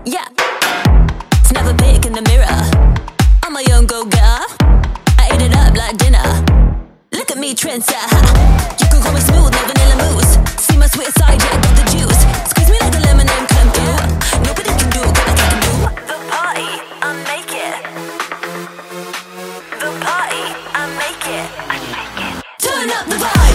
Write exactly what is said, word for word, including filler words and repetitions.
Yeah, snap a pic in the mirror. I'm my own go-getter. I ate it up like dinner. Look at me, trendsetter. You can call me smooth, no vanilla mousse. See my sweet side, yeah, got the juice. Squeeze me like a lemon and come through. Nobody can do what I can do. The party, I make it. The party, I make it. I make it. Turn up the vibe.